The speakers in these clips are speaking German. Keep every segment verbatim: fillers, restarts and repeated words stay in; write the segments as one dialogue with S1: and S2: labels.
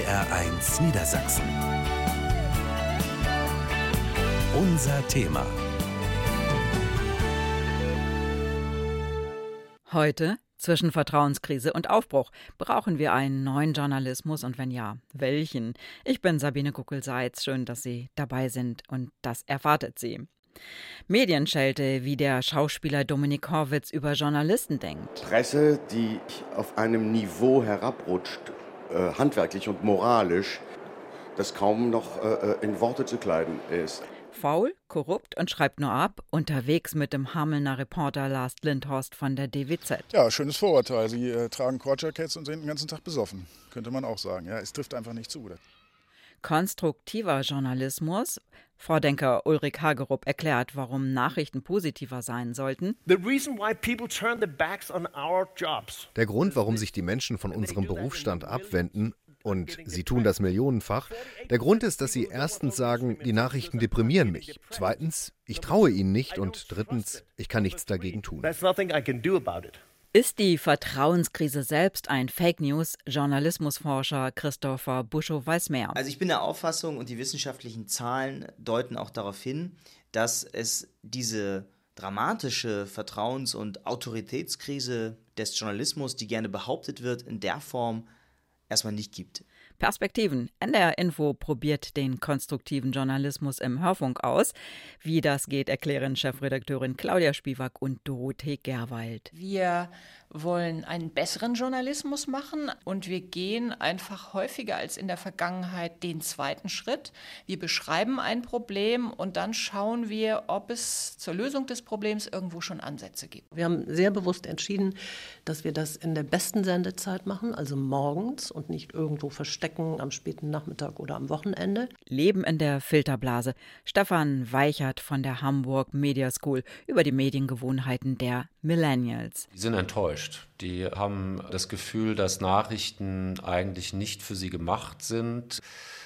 S1: R eins Niedersachsen. Unser Thema.
S2: Heute, zwischen Vertrauenskrise und Aufbruch, brauchen wir einen neuen Journalismus und wenn ja, welchen? Ich bin Sabine Guckel-Seitz, schön, dass Sie dabei sind und das erwartet Sie. Medienschelte, wie der Schauspieler Dominik Horwitz über Journalisten denkt.
S3: Presse, die auf einem Niveau herabrutscht, äh, handwerklich und moralisch, das kaum noch äh, in Worte zu kleiden ist.
S2: Faul, korrupt und schreibt nur ab, unterwegs mit dem Hamelner Reporter Lars Lindhorst von der D W Z.
S4: Ja, schönes Vorurteil. Sie äh, tragen Kordjackets und sind den ganzen Tag besoffen, könnte man auch sagen. Ja, es trifft einfach nicht zu.
S2: Konstruktiver Journalismus. Vordenker Ulrich Hagerup erklärt, warum Nachrichten positiver sein sollten.
S5: Der
S6: Grund, warum sich die Menschen von unserem Berufsstand abwenden, und sie tun das millionenfach, der Grund ist, dass sie erstens sagen, die Nachrichten deprimieren mich. Zweitens, ich traue ihnen nicht. Und drittens, ich kann nichts dagegen tun.
S2: Ist die Vertrauenskrise selbst ein Fake News? Journalismusforscher Christopher Buschow weiß mehr.
S7: Also ich bin der Auffassung, und die wissenschaftlichen Zahlen deuten auch darauf hin, dass es diese dramatische Vertrauens- und Autoritätskrise des Journalismus, die gerne behauptet wird, in der Form erstmal nicht gibt.
S2: Perspektiven. N D R Info probiert den konstruktiven Journalismus im Hörfunk aus. Wie das geht, erklären Chefredakteurin Claudia Spivak und Dorothee Gerwald.
S8: Wir wollen einen besseren Journalismus machen und wir gehen einfach häufiger als in der Vergangenheit den zweiten Schritt. Wir beschreiben ein Problem und dann schauen wir, ob es zur Lösung des Problems irgendwo schon Ansätze gibt.
S9: Wir haben sehr bewusst entschieden, dass wir das in der besten Sendezeit machen, also morgens und nicht irgendwo verstecken am späten Nachmittag oder am Wochenende.
S2: Leben in der Filterblase. Stefan Weichert von der Hamburg Media School über die Mediengewohnheiten der Millennials.
S10: Die sind enttäuscht. Die haben das Gefühl, dass Nachrichten eigentlich nicht für sie gemacht sind.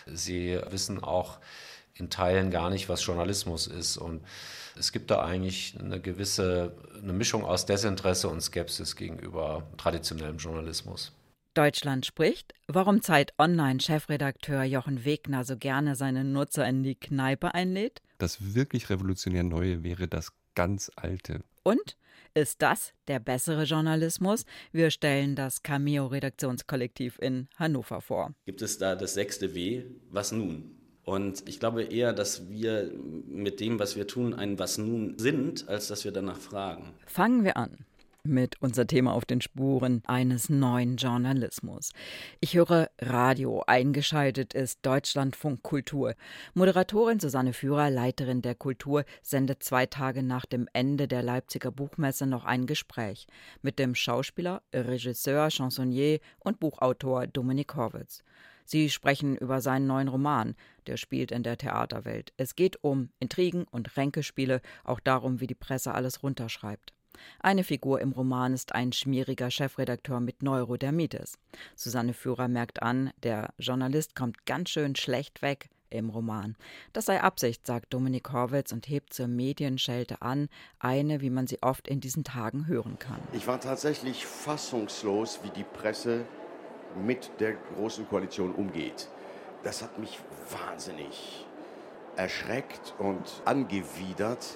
S10: Sie wissen auch in Teilen gar nicht, was Journalismus ist. Und es gibt da eigentlich eine gewisse eine Mischung aus Desinteresse und Skepsis gegenüber traditionellem Journalismus.
S2: Deutschland spricht. Warum Zeit Online-Chefredakteur Jochen Wegner so gerne seine Nutzer in die Kneipe einlädt?
S11: Das wirklich revolutionär Neue wäre das ganz Alte.
S2: Und? Ist das der bessere Journalismus? Wir stellen das Cameo-Redaktionskollektiv in Hannover vor.
S12: Gibt es da das sechste W? Was nun? Und ich glaube eher, dass wir mit dem, was wir tun, ein Was nun sind, als dass wir danach fragen.
S2: Fangen wir an mit unser Thema auf den Spuren eines neuen Journalismus. Ich höre Radio. Eingeschaltet ist Deutschlandfunk Kultur. Moderatorin Susanne Führer, Leiterin der Kultur, sendet zwei Tage nach dem Ende der Leipziger Buchmesse noch ein Gespräch mit dem Schauspieler, Regisseur, Chansonnier und Buchautor Dominik Horwitz. Sie sprechen über seinen neuen Roman, der spielt in der Theaterwelt. Es geht um Intrigen und Ränkespiele, auch darum, wie die Presse alles runterschreibt. Eine Figur im Roman ist ein schmieriger Chefredakteur mit Neurodermitis. Susanne Führer merkt an, der Journalist kommt ganz schön schlecht weg im Roman. Das sei Absicht, sagt Dominik Horwitz und hebt zur Medienschelte an, eine, wie man sie oft in diesen Tagen hören kann.
S3: Ich war tatsächlich fassungslos, wie die Presse mit der Großen Koalition umgeht. Das hat mich wahnsinnig erschreckt und angewidert.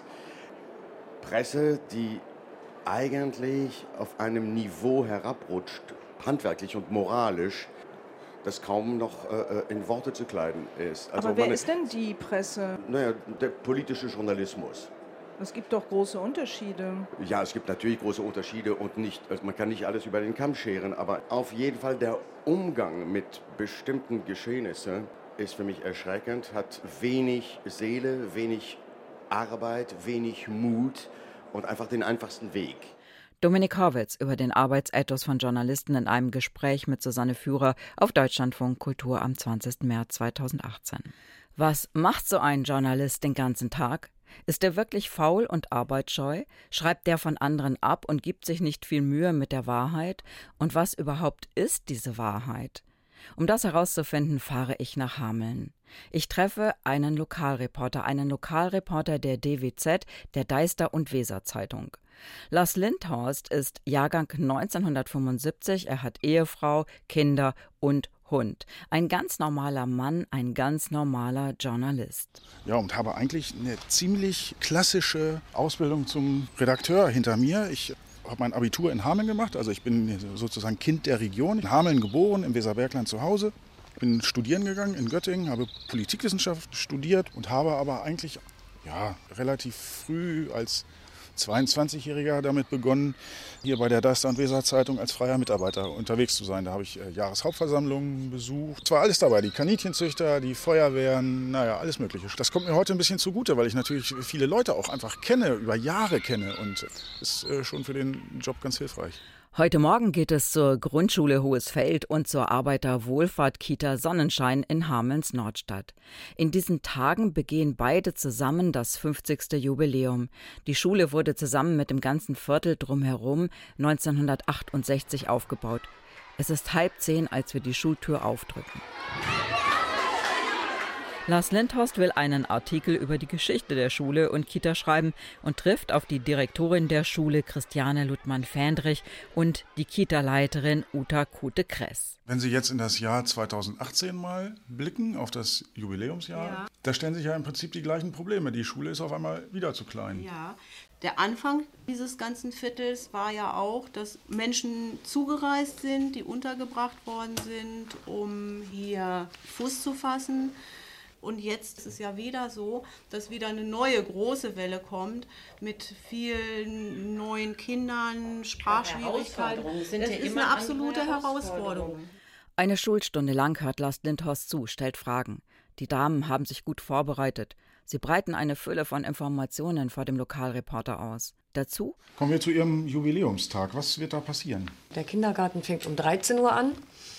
S3: Presse, die eigentlich auf einem Niveau herabrutscht, handwerklich und moralisch, das kaum noch äh, in Worte zu kleiden ist.
S13: Also Aber wer meine, ist denn die Presse?
S3: Naja, der politische Journalismus.
S13: Es gibt doch große Unterschiede.
S3: Ja, es gibt natürlich große Unterschiede und nicht, also man kann nicht alles über den Kamm scheren, aber auf jeden Fall der Umgang mit bestimmten Geschehnissen ist für mich erschreckend, hat wenig Seele, wenig Arbeit, wenig Mut und einfach den einfachsten Weg.
S2: Dominik Horwitz über den Arbeitsethos von Journalisten in einem Gespräch mit Susanne Führer auf Deutschlandfunk Kultur am zwanzigsten März zweitausendachtzehn. Was macht so ein Journalist den ganzen Tag? Ist er wirklich faul und arbeitsscheu? Schreibt er von anderen ab und gibt sich nicht viel Mühe mit der Wahrheit? Und was überhaupt ist diese Wahrheit? Um das herauszufinden, fahre ich nach Hameln. Ich treffe einen Lokalreporter, einen Lokalreporter der D W Z, der Deister- und Weser-Zeitung. Lars Lindhorst ist Jahrgang neunzehnhundertfünfundsiebzig, er hat Ehefrau, Kinder und Hund. Ein ganz normaler Mann, ein ganz normaler Journalist.
S4: Ja, und habe eigentlich eine ziemlich klassische Ausbildung zum Redakteur hinter mir. Ich habe mein Abitur in Hameln gemacht, also ich bin sozusagen Kind der Region. In Hameln geboren, im Weserbergland zu Hause. Bin studieren gegangen in Göttingen, habe Politikwissenschaft studiert und habe aber eigentlich ja, relativ früh als zweiundzwanzigjähriger damit begonnen, hier bei der Deister und Weser Zeitung als freier Mitarbeiter unterwegs zu sein. Da habe ich äh, Jahreshauptversammlungen besucht. Es war alles dabei, die Kaninchenzüchter, die Feuerwehren, naja, alles Mögliche. Das kommt mir heute ein bisschen zugute, weil ich natürlich viele Leute auch einfach kenne, über Jahre kenne und ist äh, schon für den Job ganz hilfreich.
S2: Heute Morgen geht es zur Grundschule Hohesfeld und zur Arbeiterwohlfahrt-Kita Sonnenschein in Hamelns-Nordstadt. In diesen Tagen begehen beide zusammen das fünfzigste Jubiläum. Die Schule wurde zusammen mit dem ganzen Viertel drumherum neunzehnhundertachtundsechzig aufgebaut. Es ist halb zehn, als wir die Schultür aufdrücken. Lars Lindhorst will einen Artikel über die Geschichte der Schule und Kita schreiben und trifft auf die Direktorin der Schule Christiane Luttmann-Fähndrich und die Kita-Leiterin Uta Kute-Kress.
S4: Wenn Sie jetzt in das Jahr zweitausendachtzehn mal blicken, auf das Jubiläumsjahr, ja. Da stellen sich ja im Prinzip die gleichen Probleme. Die Schule ist auf einmal wieder zu klein.
S5: Ja. Der Anfang dieses ganzen Viertels war ja auch, dass Menschen zugereist sind, die untergebracht worden sind, um hier Fuß zu fassen. Und jetzt ist es ja wieder so, dass wieder eine neue große Welle kommt mit vielen neuen Kindern, Sprachschwierigkeiten. Das ist eine absolute Herausforderung.
S2: Eine Schulstunde lang hört Lars Lindhorst zu, stellt Fragen. Die Damen haben sich gut vorbereitet. Sie breiten eine Fülle von Informationen vor dem Lokalreporter aus. Dazu
S4: kommen wir zu Ihrem Jubiläumstag. Was wird da passieren?
S14: Der Kindergarten fängt um dreizehn Uhr an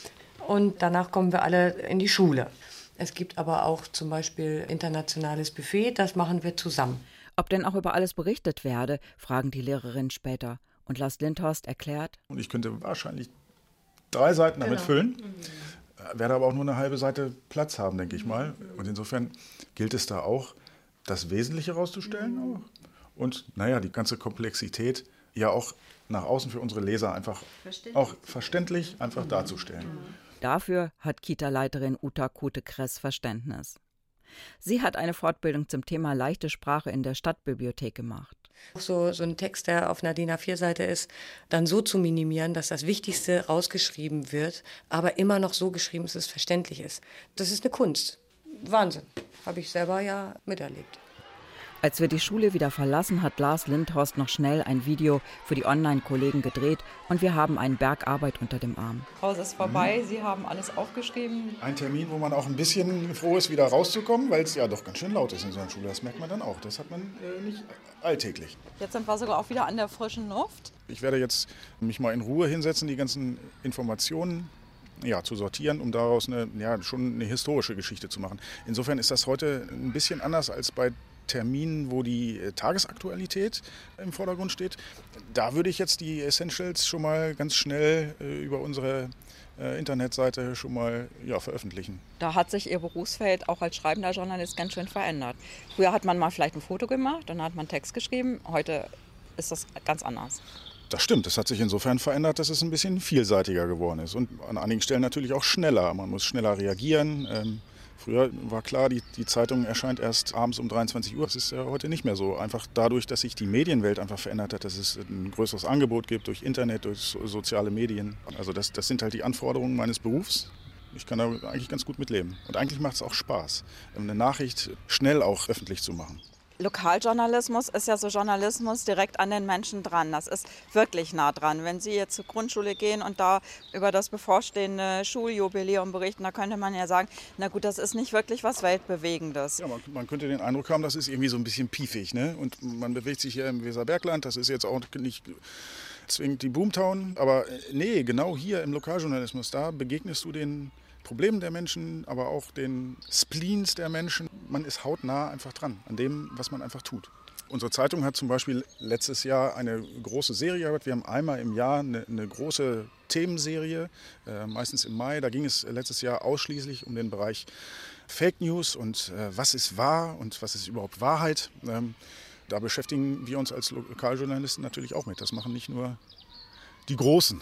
S14: und danach kommen wir alle in die Schule. Es gibt aber auch zum Beispiel internationales Buffet, das machen wir zusammen.
S2: Ob denn auch über alles berichtet werde, fragen die Lehrerinnen später. Und Lars Lindhorst erklärt:
S4: Und ich könnte wahrscheinlich drei Seiten damit
S5: genau.
S4: füllen, mhm. werde aber auch nur eine halbe Seite Platz haben, denke ich mal. Und insofern gilt es da auch, das Wesentliche rauszustellen mhm. auch. Und naja, die ganze Komplexität ja auch nach außen für unsere Leser einfach verständlich. auch verständlich einfach mhm. darzustellen.
S2: Mhm. Dafür hat Kita-Leiterin Uta Kute-Kress Verständnis. Sie hat eine Fortbildung zum Thema leichte Sprache in der Stadtbibliothek gemacht.
S14: So, so ein Text, der auf einer D I N A vier Seite ist, dann so zu minimieren, dass das Wichtigste rausgeschrieben wird, aber immer noch so geschrieben, dass es verständlich ist. Das ist eine Kunst. Wahnsinn. Habe ich selber ja miterlebt.
S2: Als wir die Schule wieder verlassen, hat Lars Lindhorst noch schnell ein Video für die Online-Kollegen gedreht und wir haben einen Berg Arbeit unter dem Arm.
S13: Pause ist vorbei, mhm. Sie haben alles aufgeschrieben.
S4: Ein Termin, wo man auch ein bisschen froh ist, wieder rauszukommen, weil es ja doch ganz schön laut ist in so einer Schule. Das merkt man dann auch. Das hat man äh, nicht alltäglich.
S13: Jetzt sind wir sogar auch wieder an der frischen Luft.
S4: Ich werde jetzt mich mal in Ruhe hinsetzen, die ganzen Informationen ja, zu sortieren, um daraus eine, ja, schon eine historische Geschichte zu machen. Insofern ist das heute ein bisschen anders als bei Terminen, wo die Tagesaktualität im Vordergrund steht. Da würde ich jetzt die Essentials schon mal ganz schnell äh, über unsere äh, Internetseite schon mal ja, veröffentlichen.
S13: Da hat sich Ihr Berufsfeld auch als schreibender Journalist ganz schön verändert. Früher hat man mal vielleicht ein Foto gemacht, dann hat man Text geschrieben. Heute ist das ganz anders.
S4: Das stimmt, das hat sich insofern verändert, dass es ein bisschen vielseitiger geworden ist und an einigen Stellen natürlich auch schneller. Man muss schneller reagieren. Ähm, Früher war klar, die, die Zeitung erscheint erst abends um dreiundzwanzig Uhr. Das ist ja heute nicht mehr so. Einfach dadurch, dass sich die Medienwelt einfach verändert hat, dass es ein größeres Angebot gibt durch Internet, durch so, soziale Medien. Also das, das sind halt die Anforderungen meines Berufs. Ich kann da eigentlich ganz gut mitleben. Und eigentlich macht es auch Spaß, eine Nachricht schnell auch öffentlich zu machen.
S13: Lokaljournalismus ist ja so Journalismus direkt an den Menschen dran. Das ist wirklich nah dran. Wenn Sie jetzt zur Grundschule gehen und da über das bevorstehende Schuljubiläum berichten, da könnte man ja sagen, na gut, das ist nicht wirklich was Weltbewegendes.
S4: Ja, man, man könnte den Eindruck haben, das ist irgendwie so ein bisschen piefig, ne? Und man bewegt sich hier im Weserbergland, das ist jetzt auch nicht zwingend die Boomtown. Aber nee, genau hier im Lokaljournalismus, da begegnest du den Problemen der Menschen, aber auch den Spleens der Menschen. Man ist hautnah einfach dran, an dem, was man einfach tut. Unsere Zeitung hat zum Beispiel letztes Jahr eine große Serie gehabt. Wir haben einmal im Jahr eine, eine große Themenserie, äh, meistens im Mai. Da ging es letztes Jahr ausschließlich um den Bereich Fake News und äh, was ist wahr und was ist überhaupt Wahrheit. Ähm, da beschäftigen wir uns als Lokaljournalisten natürlich auch mit. Das machen nicht nur die Großen.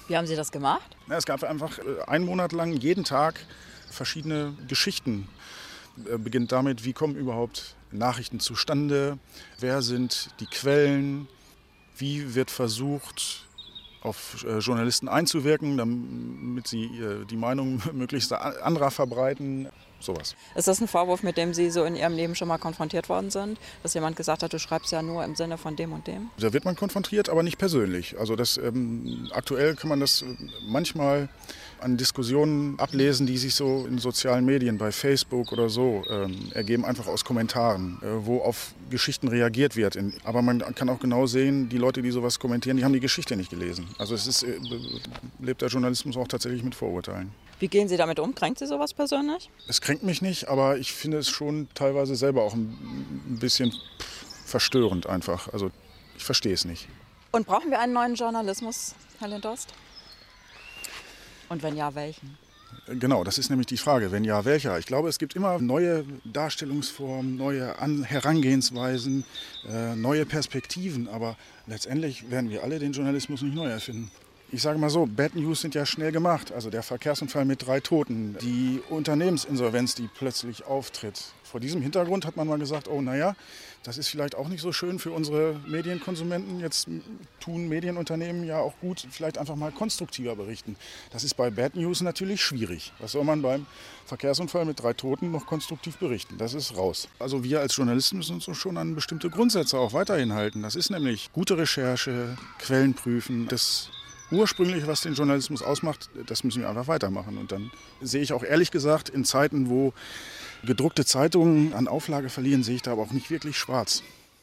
S13: Wie haben Sie das gemacht?
S4: Ja, es gab einfach einen Monat lang jeden Tag verschiedene Geschichten. Beginnt damit, wie kommen überhaupt Nachrichten zustande, wer sind die Quellen, wie wird versucht, auf Journalisten einzuwirken, damit sie die Meinung möglichst anderer verbreiten, sowas.
S13: Ist das ein Vorwurf, mit dem Sie so in Ihrem Leben schon mal konfrontiert worden sind? Dass jemand gesagt hat, du schreibst ja nur im Sinne von dem und dem?
S4: Da wird man konfrontiert, aber nicht persönlich. Also das, ähm, aktuell kann man das manchmal an Diskussionen ablesen, die sich so in sozialen Medien, bei Facebook oder so, ähm, ergeben, einfach aus Kommentaren, äh, wo auf Geschichten reagiert wird. In, aber man kann auch genau sehen, die Leute, die sowas kommentieren, die haben die Geschichte nicht gelesen. Also es ist, äh, lebt der Journalismus auch tatsächlich mit Vorurteilen.
S13: Wie gehen Sie damit um? Kränkt Sie sowas persönlich?
S4: Es kränkt mich nicht, aber ich finde es schon teilweise selber auch ein bisschen verstörend einfach. Also ich verstehe es nicht.
S13: Und brauchen wir einen neuen Journalismus, Herr Lindhorst? Und wenn ja, welchen?
S4: Genau, das ist nämlich die Frage. Wenn ja, welcher? Ich glaube, es gibt immer neue Darstellungsformen, neue An- Herangehensweisen, äh, neue Perspektiven. Aber letztendlich werden wir alle den Journalismus nicht neu erfinden. Ich sage mal so, Bad News sind ja schnell gemacht. Also der Verkehrsunfall mit drei Toten, die Unternehmensinsolvenz, die plötzlich auftritt. Vor diesem Hintergrund hat man mal gesagt, oh naja, das ist vielleicht auch nicht so schön für unsere Medienkonsumenten. Jetzt tun Medienunternehmen ja auch gut, vielleicht einfach mal konstruktiver berichten. Das ist bei Bad News natürlich schwierig. Was soll man beim Verkehrsunfall mit drei Toten noch konstruktiv berichten? Das ist raus. Also wir als Journalisten müssen uns schon an bestimmte Grundsätze auch weiterhin halten. Das ist nämlich gute Recherche, Quellen prüfen, das Ursprünglich, was den Journalismus ausmacht, das müssen wir einfach weitermachen. Und dann sehe ich auch ehrlich gesagt, in Zeiten, wo gedruckte Zeitungen an Auflage verlieren, sehe ich da aber auch nicht wirklich schwarz.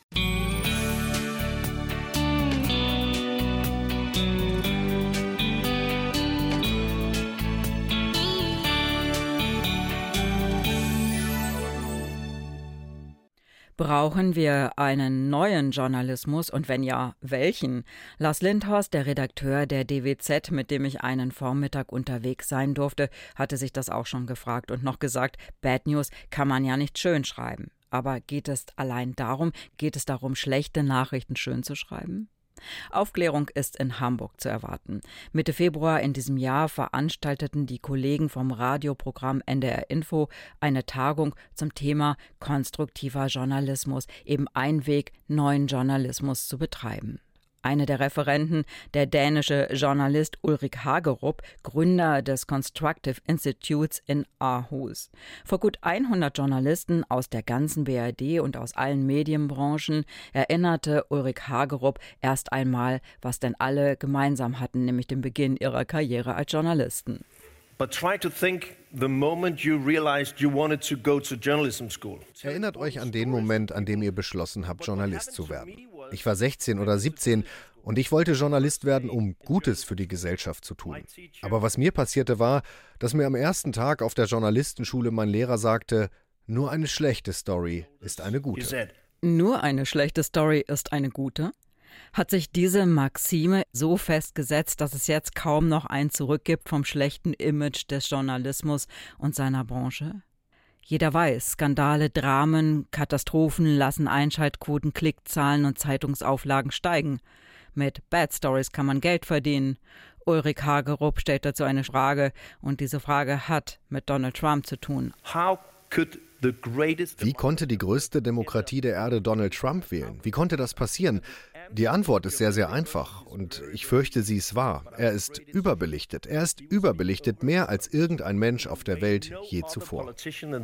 S2: Brauchen wir einen neuen Journalismus und wenn ja, welchen? Lars Lindhorst, der Redakteur der D W Z, mit dem ich einen Vormittag unterwegs sein durfte, hatte sich das auch schon gefragt und noch gesagt, Bad News kann man ja nicht schön schreiben. Aber geht es allein darum, geht es darum, schlechte Nachrichten schön zu schreiben? Aufklärung ist in Hamburg zu erwarten. Mitte Februar in diesem Jahr veranstalteten die Kollegen vom Radioprogramm N D R Info eine Tagung zum Thema konstruktiver Journalismus, eben ein Weg, neuen Journalismus zu betreiben. Eine der Referenten, der dänische Journalist Ulrik Hagerup, Gründer des Constructive Institutes in Aarhus. Vor gut hundert Journalisten aus der ganzen B R D und aus allen Medienbranchen erinnerte Ulrik Hagerup erst einmal, was denn alle gemeinsam hatten, nämlich den Beginn ihrer Karriere als Journalisten.
S15: But try to think the moment you realized you wanted to go to journalism school.
S6: Erinnert euch an den Moment, an dem ihr beschlossen habt, Journalist zu werden. Ich war sechzehn oder siebzehn und ich wollte Journalist werden, um Gutes für die Gesellschaft zu tun. Aber was mir passierte war, dass mir am ersten Tag auf der Journalistenschule mein Lehrer sagte, nur eine schlechte Story ist eine gute.
S2: Nur eine schlechte Story ist eine gute? Hat sich diese Maxime so festgesetzt, dass es jetzt kaum noch ein Zurück gibt vom schlechten Image des Journalismus und seiner Branche? Jeder weiß, Skandale, Dramen, Katastrophen lassen Einschaltquoten, Klickzahlen und Zeitungsauflagen steigen. Mit Bad Stories kann man Geld verdienen. Ulrik Hagerup stellt dazu eine Frage und diese Frage hat mit Donald Trump zu tun.
S15: How could the greatest
S6: Wie konnte die größte Demokratie der Erde Donald Trump wählen? Wie konnte das passieren? Die Antwort ist sehr, sehr einfach und ich fürchte, sie ist wahr. Er ist überbelichtet. Er ist überbelichtet mehr als irgendein Mensch auf der Welt je zuvor.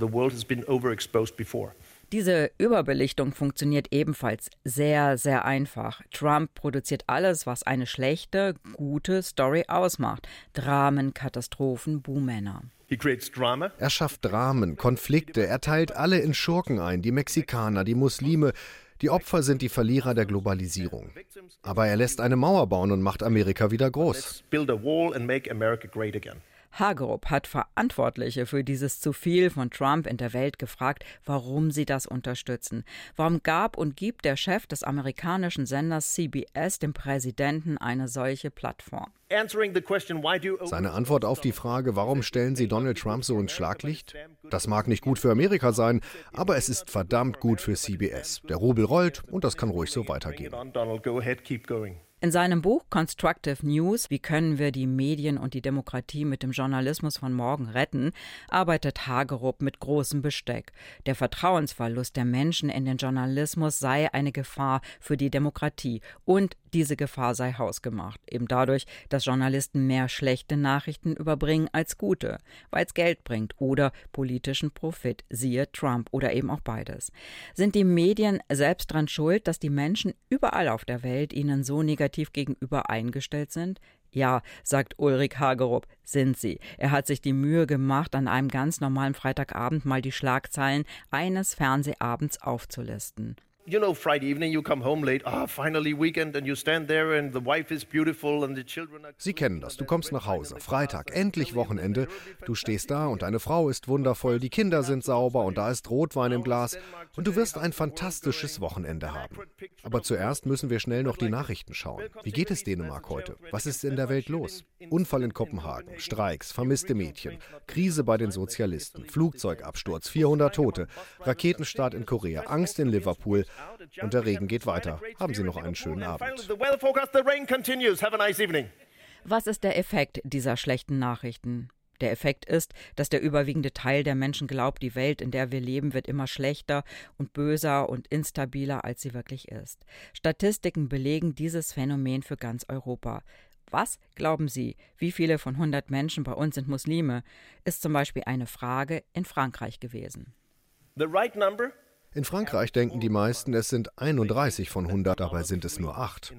S2: Diese Überbelichtung funktioniert ebenfalls sehr, sehr einfach. Trump produziert alles, was eine schlechte, gute Story ausmacht. Dramen, Katastrophen, Buhmänner.
S6: Er schafft Dramen, Konflikte, er teilt alle in Schurken ein, die Mexikaner, die Muslime. Die Opfer sind die Verlierer der Globalisierung. Aber er lässt eine Mauer bauen und macht Amerika wieder groß.
S2: Hagerup hat Verantwortliche für dieses zu viel von Trump in der Welt gefragt, warum sie das unterstützen. Warum gab und gibt der Chef des amerikanischen Senders C B S dem Präsidenten eine solche Plattform?
S6: Seine Antwort auf die Frage, warum stellen Sie Donald Trump so ins Schlaglicht? Das mag nicht gut für Amerika sein, aber es ist verdammt gut für C B S. Der Rubel rollt und das kann ruhig so weitergehen.
S2: In seinem Buch Constructive News, wie können wir die Medien und die Demokratie mit dem Journalismus von morgen retten, arbeitet Hagerup mit großem Besteck. Der Vertrauensverlust der Menschen in den Journalismus sei eine Gefahr für die Demokratie und diese Gefahr sei hausgemacht, eben dadurch, dass Journalisten mehr schlechte Nachrichten überbringen als gute, weil es Geld bringt oder politischen Profit, siehe Trump oder eben auch beides. Sind die Medien selbst dran schuld, dass die Menschen überall auf der Welt ihnen so negativ gegenüber eingestellt sind? Ja, sagt Ulrich Hagerup, sind sie. Er hat sich die Mühe gemacht, an einem ganz normalen Freitagabend mal die Schlagzeilen eines Fernsehabends aufzulisten.
S15: You know, Friday evening you come home late, ah, finally weekend, and you stand there and the wife is beautiful and the children are...
S6: Sie kennen das, du kommst nach Hause, Freitag, endlich Wochenende, du stehst da und deine Frau ist wundervoll, die Kinder sind sauber und da ist Rotwein im Glas und du wirst ein fantastisches Wochenende haben. Aber zuerst müssen wir schnell noch die Nachrichten schauen. Wie geht es Dänemark heute? Was ist in der Welt los? Unfall in Kopenhagen, Streiks, vermisste Mädchen, Krise bei den Sozialisten, Flugzeugabsturz, vierhundert Tote, Raketenstart in Korea, Angst in Liverpool. Und der Regen geht weiter. Haben Sie noch einen schönen Abend.
S2: Was ist der Effekt dieser schlechten Nachrichten? Der Effekt ist, dass der überwiegende Teil der Menschen glaubt, die Welt, in der wir leben, wird immer schlechter und böser und instabiler, als sie wirklich ist. Statistiken belegen dieses Phänomen für ganz Europa. Was glauben Sie, wie viele von hundert Menschen bei uns sind Muslime? Ist zum Beispiel eine Frage in Frankreich gewesen.
S15: The right number?
S6: In Frankreich denken die meisten, es sind einunddreißig von hundert, dabei sind es nur acht.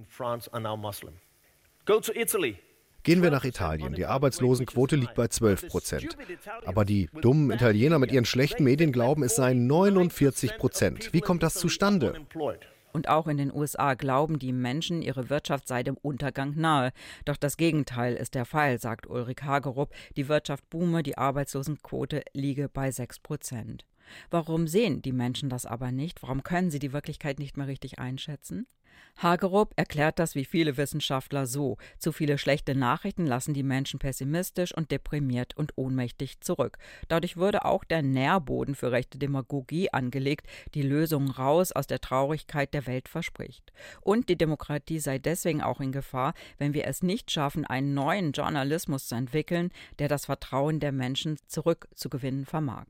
S6: Gehen wir nach Italien. Die Arbeitslosenquote liegt bei zwölf Prozent. Aber die dummen Italiener mit ihren schlechten Medien glauben, es seien neunundvierzig Prozent. Wie kommt das zustande?
S2: Und auch in den U S A glauben die Menschen, ihre Wirtschaft sei dem Untergang nahe. Doch das Gegenteil ist der Fall, sagt Ulrich Hagerup. Die Wirtschaft boome, die Arbeitslosenquote liege bei sechs Prozent. Warum sehen die Menschen das aber nicht? Warum können sie die Wirklichkeit nicht mehr richtig einschätzen? Hagerup erklärt das wie viele Wissenschaftler so: Zu viele schlechte Nachrichten lassen die Menschen pessimistisch und deprimiert und ohnmächtig zurück. Dadurch würde auch der Nährboden für rechte Demagogie angelegt, die Lösungen raus aus der Traurigkeit der Welt verspricht. Und die Demokratie sei deswegen auch in Gefahr, wenn wir es nicht schaffen, einen neuen Journalismus zu entwickeln, der das Vertrauen der Menschen zurückzugewinnen vermag.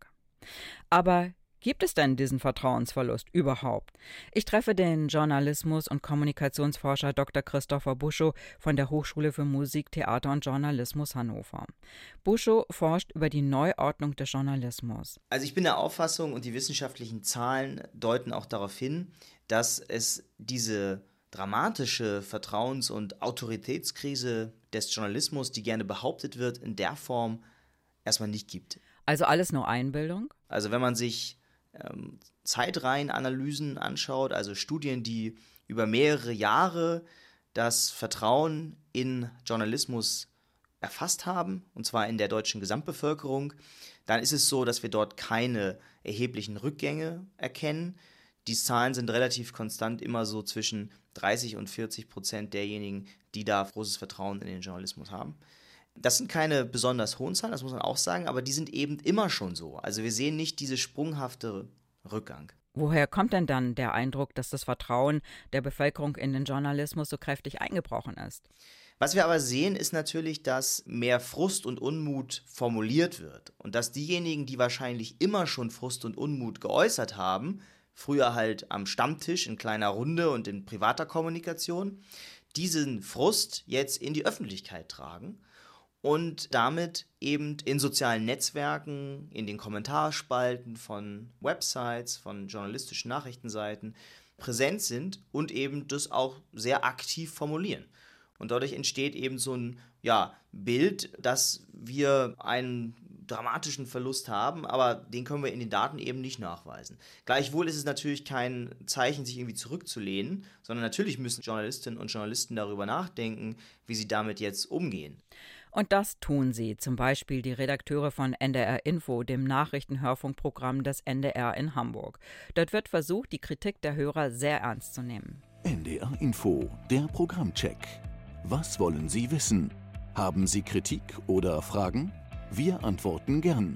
S2: Aber gibt es denn diesen Vertrauensverlust überhaupt? Ich treffe den Journalismus- und Kommunikationsforscher Doktor Christopher Buschow von der Hochschule für Musik, Theater und Journalismus Hannover. Buschow forscht über die Neuordnung des Journalismus.
S7: Also ich bin der Auffassung, und die wissenschaftlichen Zahlen deuten auch darauf hin, dass es diese dramatische Vertrauens- und Autoritätskrise des Journalismus, die gerne behauptet wird, in der Form erstmal nicht gibt.
S2: Also alles nur Einbildung?
S7: Also wenn man sich ähm, Zeitreihenanalysen anschaut, also Studien, die über mehrere Jahre das Vertrauen in Journalismus erfasst haben, und zwar in der deutschen Gesamtbevölkerung, dann ist es so, dass wir dort keine erheblichen Rückgänge erkennen. Die Zahlen sind relativ konstant, immer so zwischen dreißig und vierzig Prozent derjenigen, die da großes Vertrauen in den Journalismus haben. Das sind keine besonders hohen Zahlen, das muss man auch sagen, aber die sind eben immer schon so. Also wir sehen nicht diese sprunghafte Rückgang.
S2: Woher kommt denn dann der Eindruck, dass das Vertrauen der Bevölkerung in den Journalismus so kräftig eingebrochen ist?
S7: Was wir aber sehen, ist natürlich, dass mehr Frust und Unmut formuliert wird und dass diejenigen, die wahrscheinlich immer schon Frust und Unmut geäußert haben, früher halt am Stammtisch in kleiner Runde und in privater Kommunikation, diesen Frust jetzt in die Öffentlichkeit tragen und damit eben in sozialen Netzwerken, in den Kommentarspalten von Websites, von journalistischen Nachrichtenseiten präsent sind und eben das auch sehr aktiv formulieren. Und dadurch entsteht eben so ein ja, Bild, dass wir einen dramatischen Verlust haben, aber den können wir in den Daten eben nicht nachweisen. Gleichwohl ist es natürlich kein Zeichen, sich irgendwie zurückzulehnen, sondern natürlich müssen Journalistinnen und Journalisten darüber nachdenken, wie sie damit jetzt umgehen.
S2: Und das tun sie, zum Beispiel die Redakteure von N D R Info, dem Nachrichtenhörfunkprogramm des N D R in Hamburg. Dort wird versucht, die Kritik der Hörer sehr ernst zu nehmen.
S1: N D R Info, der Programmcheck. Was wollen Sie wissen? Haben Sie Kritik oder Fragen? Wir antworten gern.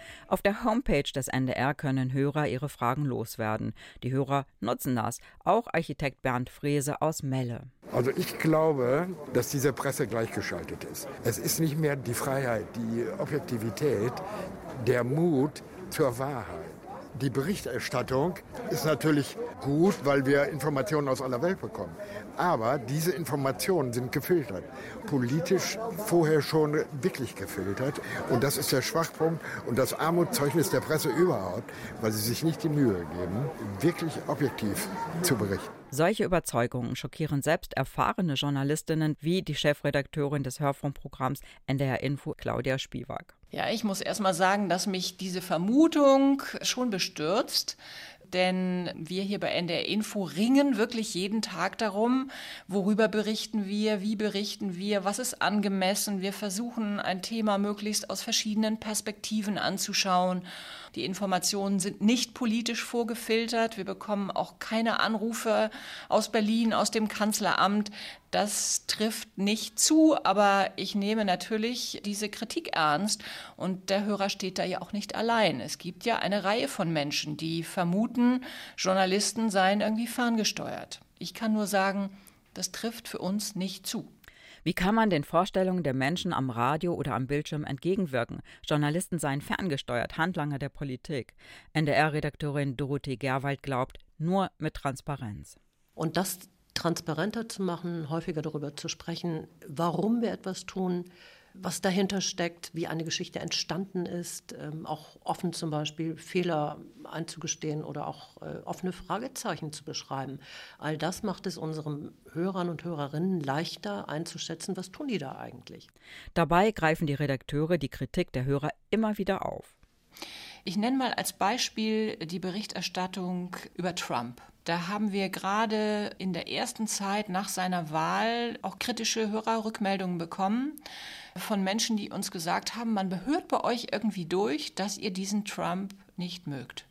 S2: Auf der Homepage des N D R können Hörer ihre Fragen loswerden. Die Hörer nutzen das, auch Architekt Bernd Frese aus Melle.
S16: Also ich glaube, dass diese Presse gleichgeschaltet ist. Es ist nicht mehr die Freiheit, die Objektivität, der Mut zur Wahrheit. Die Berichterstattung ist natürlich gut, weil wir Informationen aus aller Welt bekommen. Aber diese Informationen sind gefiltert. Politisch vorher schon wirklich gefiltert. Und das ist der Schwachpunkt und das Armutszeugnis der Presse überhaupt, weil sie sich nicht die Mühe geben, wirklich objektiv zu berichten.
S2: Solche Überzeugungen schockieren selbst erfahrene Journalistinnen wie die Chefredakteurin des Hörfunkprogramms N D R Info, Claudia Spiewak.
S8: Ja, ich muss erst mal sagen, dass mich diese Vermutung schon bestürzt. Denn wir hier bei N D R Info ringen wirklich jeden Tag darum, worüber berichten wir, wie berichten wir, was ist angemessen. Wir versuchen, ein Thema möglichst aus verschiedenen Perspektiven anzuschauen. Die Informationen sind nicht politisch vorgefiltert. Wir bekommen auch keine Anrufe aus Berlin, aus dem Kanzleramt. Das trifft nicht zu, aber ich nehme natürlich diese Kritik ernst. Und der Hörer steht da ja auch nicht allein. Es gibt ja eine Reihe von Menschen, die vermuten, Journalisten seien irgendwie ferngesteuert. Ich kann nur sagen, das trifft für uns nicht zu.
S2: Wie kann man den Vorstellungen der Menschen am Radio oder am Bildschirm entgegenwirken? Journalisten seien ferngesteuert, Handlanger der Politik. N D R-Redakteurin Dorothee Gerwald glaubt, nur mit Transparenz.
S9: Und das transparenter zu machen, häufiger darüber zu sprechen, warum wir etwas tun, was dahinter steckt, wie eine Geschichte entstanden ist, ähm, auch offen zum Beispiel Fehler einzugestehen oder auch äh, offene Fragezeichen zu beschreiben. All das macht es unseren Hörern und Hörerinnen leichter einzuschätzen, was tun die da eigentlich.
S2: Dabei greifen die Redakteure die Kritik der Hörer immer wieder auf.
S8: Ich nenne mal als Beispiel die Berichterstattung über Trump. Da haben wir gerade in der ersten Zeit nach seiner Wahl auch kritische Hörerrückmeldungen bekommen von Menschen, die uns gesagt haben, man behört bei euch irgendwie durch, dass ihr diesen Trump nicht mögt.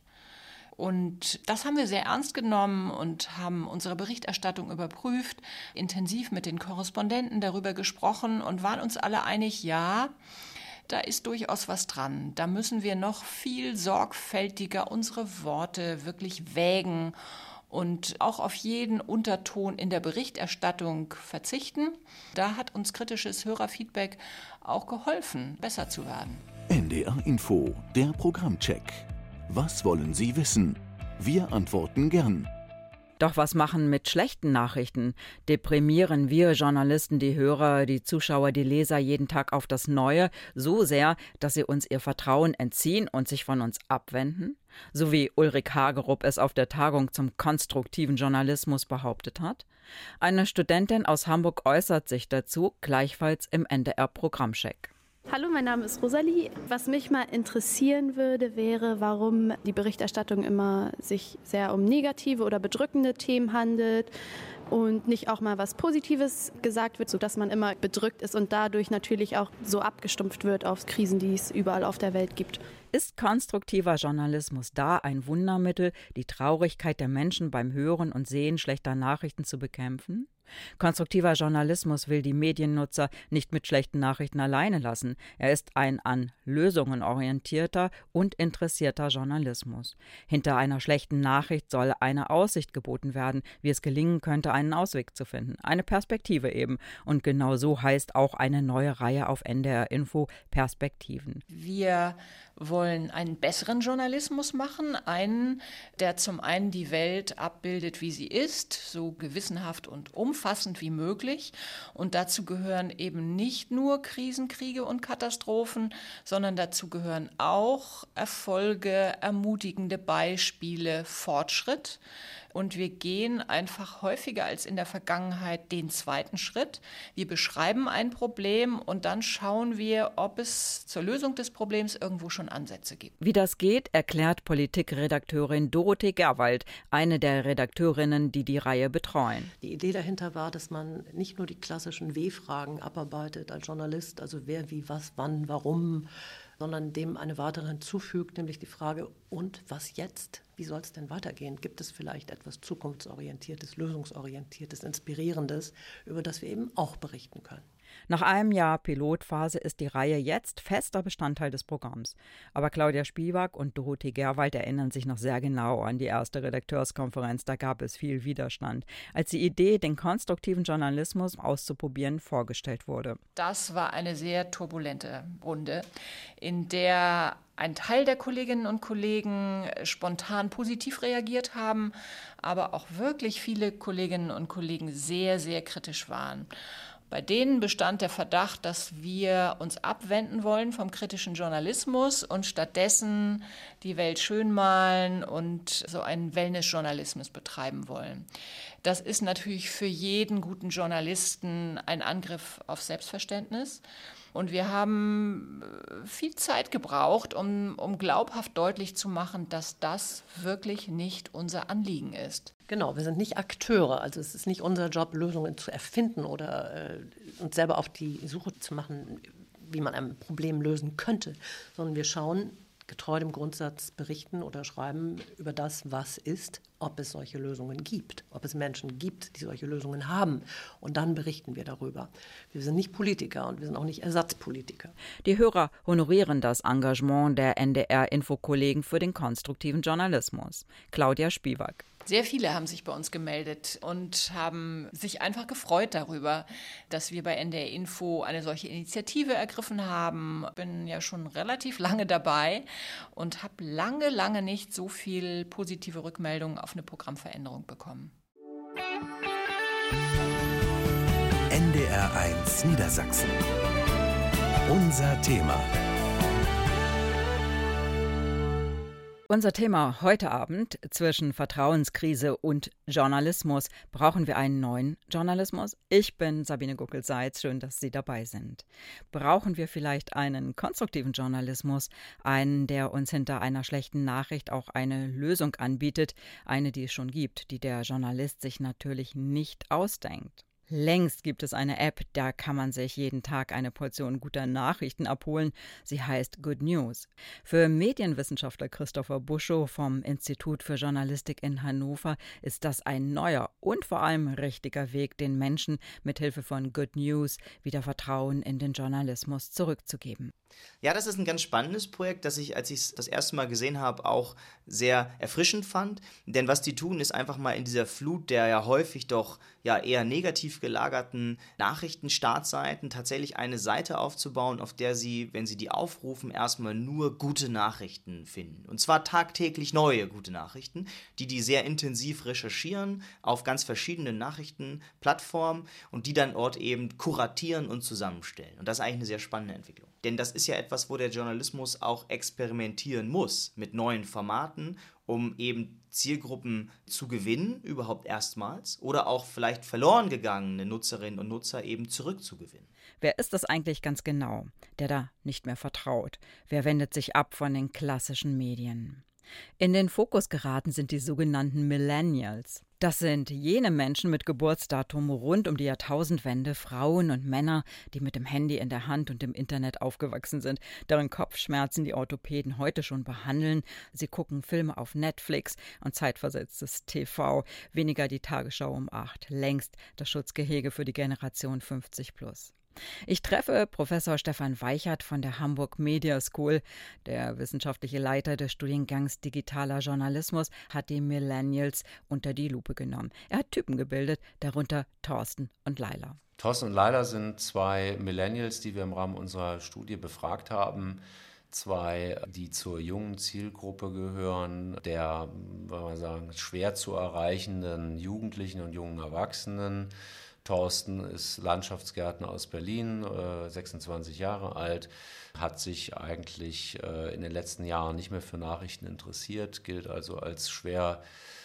S8: Und das haben wir sehr ernst genommen und haben unsere Berichterstattung überprüft, intensiv mit den Korrespondenten darüber gesprochen und waren uns alle einig, ja, da ist durchaus was dran. Da müssen wir noch viel sorgfältiger unsere Worte wirklich wägen und auch auf jeden Unterton in der Berichterstattung verzichten. Da hat uns kritisches Hörerfeedback auch geholfen, besser zu werden.
S1: N D R Info, der Programmcheck. Was wollen Sie wissen? Wir antworten gern.
S2: Doch was machen mit schlechten Nachrichten? Deprimieren wir Journalisten die Hörer, die Zuschauer, die Leser jeden Tag auf das Neue so sehr, dass sie uns ihr Vertrauen entziehen und sich von uns abwenden? So wie Ulrich Hagerup es auf der Tagung zum konstruktiven Journalismus behauptet hat? Eine Studentin aus Hamburg äußert sich dazu, gleichfalls im N D R-Programmcheck.
S17: Hallo, mein Name ist Rosalie. Was mich mal interessieren würde, wäre, warum die Berichterstattung immer sich sehr um negative oder bedrückende Themen handelt und nicht auch mal was Positives gesagt wird, sodass man immer bedrückt ist und dadurch natürlich auch so abgestumpft wird auf Krisen, die es überall auf der Welt gibt.
S2: Ist konstruktiver Journalismus da ein Wundermittel, die Traurigkeit der Menschen beim Hören und Sehen schlechter Nachrichten zu bekämpfen? Konstruktiver Journalismus will die Mediennutzer nicht mit schlechten Nachrichten alleine lassen. Er ist ein an Lösungen orientierter und interessierter Journalismus. Hinter einer schlechten Nachricht soll eine Aussicht geboten werden, wie es gelingen könnte, einen Ausweg zu finden. Eine Perspektive eben. Und genau so heißt auch eine neue Reihe auf N D R Info, Perspektiven.
S8: Wir wollen einen besseren Journalismus machen, einen, der zum einen die Welt abbildet, wie sie ist, so gewissenhaft und umfassend wie möglich. Und dazu gehören eben nicht nur Krisen, Kriege und Katastrophen, sondern dazu gehören auch Erfolge, ermutigende Beispiele, Fortschritt. Und wir gehen einfach häufiger als in der Vergangenheit den zweiten Schritt. Wir beschreiben ein Problem und dann schauen wir, ob es zur Lösung des Problems irgendwo schon Ansätze gibt.
S2: Wie das geht, erklärt Politikredakteurin Dorothee Gerwald, eine der Redakteurinnen, die die Reihe betreuen.
S9: Die Idee dahinter war, dass man nicht nur die klassischen W-Fragen abarbeitet als Journalist, also wer, wie, was, wann, warum, sondern dem eine weitere hinzufügt, nämlich die Frage, und was jetzt? Wie soll es denn weitergehen? Gibt es vielleicht etwas Zukunftsorientiertes, Lösungsorientiertes, Inspirierendes, über das wir eben auch berichten können?
S2: Nach einem Jahr Pilotphase ist die Reihe jetzt fester Bestandteil des Programms. Aber Claudia Spivak und Dorothee Gerwald erinnern sich noch sehr genau an die erste Redakteurskonferenz. Da gab es viel Widerstand, als die Idee, den konstruktiven Journalismus auszuprobieren, vorgestellt wurde.
S8: Das war eine sehr turbulente Runde, in der ein Teil der Kolleginnen und Kollegen spontan positiv reagiert haben, aber auch wirklich viele Kolleginnen und Kollegen sehr, sehr kritisch waren. Bei denen bestand der Verdacht, dass wir uns abwenden wollen vom kritischen Journalismus und stattdessen die Welt schön malen und so einen Wellness-Journalismus betreiben wollen. Das ist natürlich für jeden guten Journalisten ein Angriff auf Selbstverständnis. Und wir haben viel Zeit gebraucht, um, um glaubhaft deutlich zu machen, dass das wirklich nicht unser Anliegen ist.
S9: Genau, wir sind nicht Akteure. Also es ist nicht unser Job, Lösungen zu erfinden oder äh, uns selber auf die Suche zu machen, wie man ein Problem lösen könnte, sondern wir schauen, getreu dem Grundsatz berichten oder schreiben über das, was ist, ob es solche Lösungen gibt, ob es Menschen gibt, die solche Lösungen haben. Und dann berichten wir darüber. Wir sind nicht Politiker und wir sind auch nicht Ersatzpolitiker.
S2: Die Hörer honorieren das Engagement der N D R-Info-Kollegen für den konstruktiven Journalismus. Claudia Spivak.
S8: Sehr viele haben sich bei uns gemeldet und haben sich einfach gefreut darüber, dass wir bei N D R Info eine solche Initiative ergriffen haben. Ich bin ja schon relativ lange dabei und habe lange, lange nicht so viel positive Rückmeldungen auf eine Programmveränderung bekommen.
S18: N D R eins Niedersachsen. Unser Thema.
S2: Unser Thema heute Abend: Zwischen Vertrauenskrise und Journalismus. Brauchen wir einen neuen Journalismus? Ich bin Sabine Guckel-Seitz. Schön, dass Sie dabei sind. Brauchen wir vielleicht einen konstruktiven Journalismus? Einen, der uns hinter einer schlechten Nachricht auch eine Lösung anbietet. Eine, die es schon gibt, die der Journalist sich natürlich nicht ausdenkt. Längst gibt es eine App, da kann man sich jeden Tag eine Portion guter Nachrichten abholen. Sie heißt Good News. Für Medienwissenschaftler Christopher Buschow vom Institut für Journalistik in Hannover ist das ein neuer und vor allem richtiger Weg, den Menschen mit Hilfe von Good News wieder Vertrauen in den Journalismus zurückzugeben.
S7: Ja, das ist ein ganz spannendes Projekt, das ich, als ich es das erste Mal gesehen habe, auch sehr erfrischend fand. Denn was die tun, ist einfach mal in dieser Flut der ja häufig doch ja eher negativ gelagerten Nachrichtenstartseiten tatsächlich eine Seite aufzubauen, auf der sie, wenn sie die aufrufen, erstmal nur gute Nachrichten finden. Und zwar tagtäglich neue gute Nachrichten, die die sehr intensiv recherchieren auf ganz verschiedenen Nachrichtenplattformen und die dann dort eben kuratieren und zusammenstellen. Und das ist eigentlich eine sehr spannende Entwicklung. Denn das ist ja etwas, wo der Journalismus auch experimentieren muss mit neuen Formaten, um eben Zielgruppen zu gewinnen, überhaupt erstmals, oder auch vielleicht verloren gegangene Nutzerinnen und Nutzer eben zurückzugewinnen.
S2: Wer ist das eigentlich ganz genau, der da nicht mehr vertraut? Wer wendet sich ab von den klassischen Medien? In den Fokus geraten sind die sogenannten Millennials. Das sind jene Menschen mit Geburtsdatum rund um die Jahrtausendwende, Frauen und Männer, die mit dem Handy in der Hand und im Internet aufgewachsen sind, deren Kopfschmerzen die Orthopäden heute schon behandeln. Sie gucken Filme auf Netflix und zeitversetztes T V, weniger die Tagesschau um acht, längst das Schutzgehege für die Generation fünfzig plus. Ich treffe Professor Stefan Weichert von der Hamburg Media School. Der wissenschaftliche Leiter des Studiengangs Digitaler Journalismus hat die Millennials unter die Lupe genommen. Er hat Typen gebildet, darunter Thorsten und Laila.
S10: Thorsten und Laila sind zwei Millennials, die wir im Rahmen unserer Studie befragt haben. Zwei, die zur jungen Zielgruppe gehören, der, wollen wir sagen, schwer zu erreichenden Jugendlichen und jungen Erwachsenen. Thorsten ist Landschaftsgärtner aus Berlin, sechsundzwanzig Jahre alt, hat sich eigentlich in den letzten Jahren nicht mehr für Nachrichten interessiert, gilt also als schwer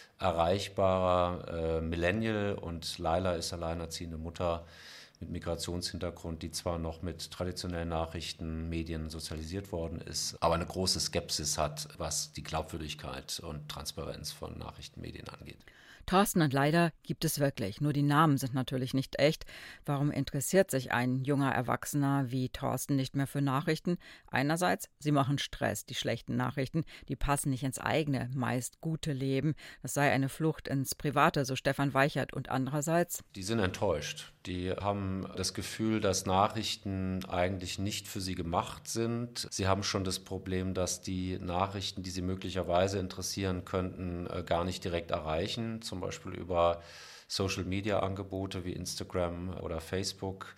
S10: erreichbarer Millennial, und Laila ist alleinerziehende Mutter mit Migrationshintergrund, die zwar noch mit traditionellen Nachrichtenmedien sozialisiert worden ist, aber eine große Skepsis hat, was die Glaubwürdigkeit und Transparenz von Nachrichtenmedien angeht.
S2: Thorsten und Leider gibt es wirklich, nur die Namen sind natürlich nicht echt. Warum interessiert sich ein junger Erwachsener wie Thorsten nicht mehr für Nachrichten? Einerseits, sie machen Stress, die schlechten Nachrichten, die passen nicht ins eigene, meist gute Leben. Das sei eine Flucht ins Private, so Stefan Weichert. Und andererseits?
S10: Die sind enttäuscht. Die haben das Gefühl, dass Nachrichten eigentlich nicht für sie gemacht sind. Sie haben schon das Problem, dass die Nachrichten, die sie möglicherweise interessieren könnten, gar nicht direkt erreichen, zum Beispiel über Social-Media-Angebote wie Instagram oder Facebook.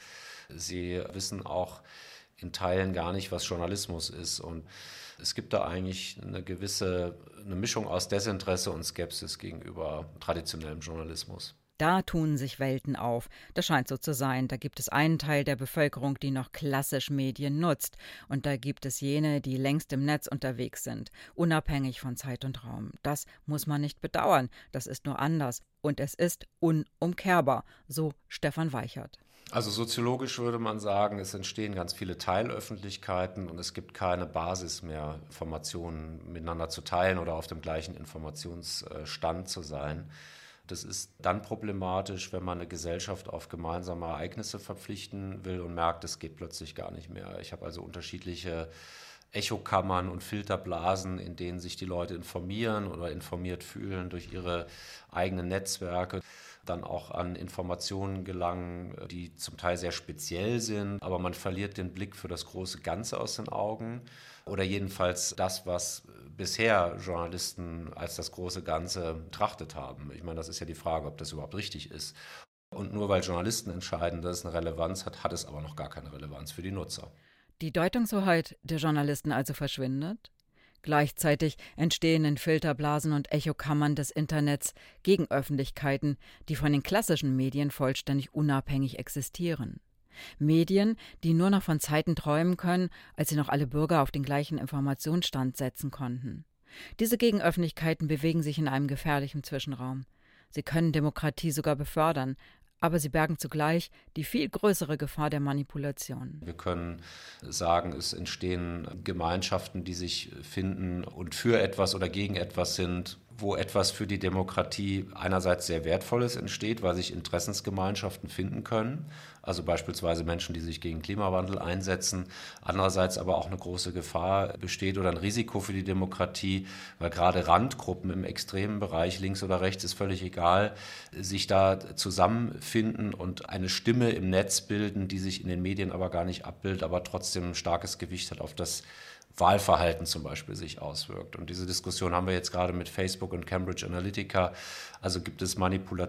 S10: Sie wissen auch in Teilen gar nicht, was Journalismus ist. Und es gibt da eigentlich eine gewisse eine Mischung aus Desinteresse und Skepsis gegenüber traditionellem Journalismus.
S2: Da tun sich Welten auf. Das scheint so zu sein. Da gibt es einen Teil der Bevölkerung, die noch klassisch Medien nutzt. Und da gibt es jene, die längst im Netz unterwegs sind, unabhängig von Zeit und Raum. Das muss man nicht bedauern. Das ist nur anders. Und es ist unumkehrbar, so Stefan Weichert.
S10: Also soziologisch würde man sagen, es entstehen ganz viele Teilöffentlichkeiten und es gibt keine Basis mehr, Informationen miteinander zu teilen oder auf dem gleichen Informationsstand zu sein. Das ist dann problematisch, wenn man eine Gesellschaft auf gemeinsame Ereignisse verpflichten will und merkt, es geht plötzlich gar nicht mehr. Ich habe also unterschiedliche Echokammern und Filterblasen, in denen sich die Leute informieren oder informiert fühlen durch ihre eigenen Netzwerke, dann auch an Informationen gelangen, die zum Teil sehr speziell sind, aber man verliert den Blick für das große Ganze aus den Augen oder jedenfalls das, was bisher Journalisten als das große Ganze betrachtet haben. Ich meine, das ist ja die Frage, ob das überhaupt richtig ist. Und nur weil Journalisten entscheiden, dass es eine Relevanz hat, hat es aber noch gar keine Relevanz für die Nutzer.
S2: Die Deutungshoheit der Journalisten also verschwindet? Gleichzeitig entstehen in Filterblasen und Echokammern des Internets Gegenöffentlichkeiten, die von den klassischen Medien vollständig unabhängig existieren. Medien, die nur noch von Zeiten träumen können, als sie noch alle Bürger auf den gleichen Informationsstand setzen konnten. Diese Gegenöffentlichkeiten bewegen sich in einem gefährlichen Zwischenraum. Sie können Demokratie sogar befördern, aber sie bergen zugleich die viel größere Gefahr der Manipulation.
S10: Wir können sagen, es entstehen Gemeinschaften, die sich finden und für etwas oder gegen etwas sind, wo etwas für die Demokratie einerseits sehr Wertvolles entsteht, weil sich Interessensgemeinschaften finden können, also beispielsweise Menschen, die sich gegen Klimawandel einsetzen, andererseits aber auch eine große Gefahr besteht oder ein Risiko für die Demokratie, weil gerade Randgruppen im extremen Bereich, links oder rechts, ist völlig egal, sich da zusammenfinden und eine Stimme im Netz bilden, die sich in den Medien aber gar nicht abbildet, aber trotzdem ein starkes Gewicht hat auf das Wahlverhalten zum Beispiel sich auswirkt. Und diese Diskussion haben wir jetzt gerade mit Facebook und Cambridge Analytica. Also gibt es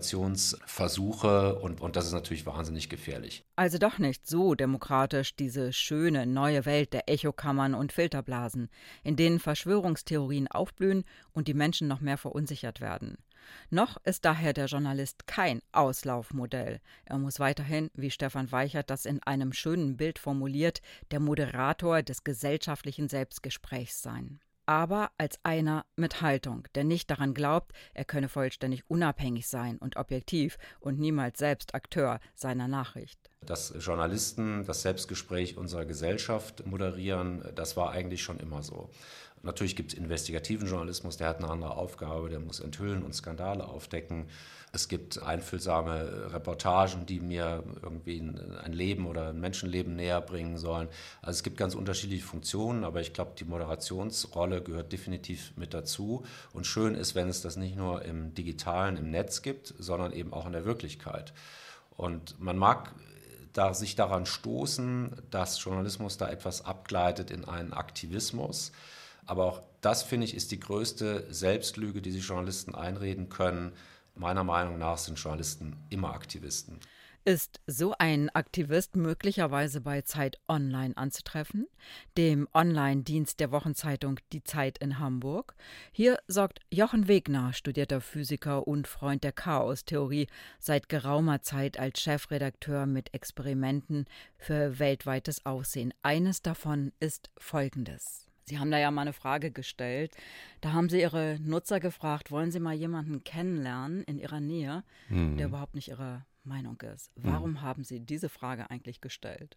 S10: Manipulationsversuche und, und das ist natürlich wahnsinnig gefährlich.
S2: Also doch nicht so demokratisch diese schöne neue Welt der Echokammern und Filterblasen, in denen Verschwörungstheorien aufblühen und die Menschen noch mehr verunsichert werden. Noch ist daher der Journalist kein Auslaufmodell. Er muss weiterhin, wie Stefan Weichert das in einem schönen Bild formuliert, der Moderator des gesellschaftlichen Selbstgesprächs sein. Aber als einer mit Haltung, der nicht daran glaubt, er könne vollständig unabhängig sein und objektiv und niemals selbst Akteur seiner Nachricht.
S10: Dass Journalisten das Selbstgespräch unserer Gesellschaft moderieren, das war eigentlich schon immer so. Natürlich gibt es investigativen Journalismus, der hat eine andere Aufgabe, der muss enthüllen und Skandale aufdecken. Es gibt einfühlsame Reportagen, die mir irgendwie ein Leben oder ein Menschenleben näher bringen sollen. Also es gibt ganz unterschiedliche Funktionen, aber ich glaube, die Moderationsrolle gehört definitiv mit dazu. Und schön ist, wenn es das nicht nur im Digitalen, im Netz gibt, sondern eben auch in der Wirklichkeit. Und man mag da sich daran stoßen, dass Journalismus da etwas abgleitet in einen Aktivismus. Aber auch das, finde ich, ist die größte Selbstlüge, die sich Journalisten einreden können. Meiner Meinung nach sind Journalisten immer Aktivisten.
S2: Ist so ein Aktivist möglicherweise bei Zeit Online anzutreffen, dem Online-Dienst der Wochenzeitung Die Zeit in Hamburg? Hier sorgt Jochen Wegner, studierter Physiker und Freund der Chaostheorie, seit geraumer Zeit als Chefredakteur mit Experimenten für weltweites Aussehen. Eines davon ist folgendes. Sie haben da ja mal eine Frage gestellt. Da haben Sie Ihre Nutzer gefragt, wollen Sie mal jemanden kennenlernen in Ihrer Nähe, hm. der überhaupt nicht Ihre Meinung ist. Warum hm. haben Sie diese Frage eigentlich gestellt?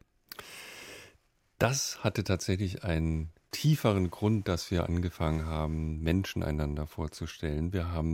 S11: Das hatte tatsächlich einen tieferen Grund, dass wir angefangen haben, Menschen einander vorzustellen. Wir haben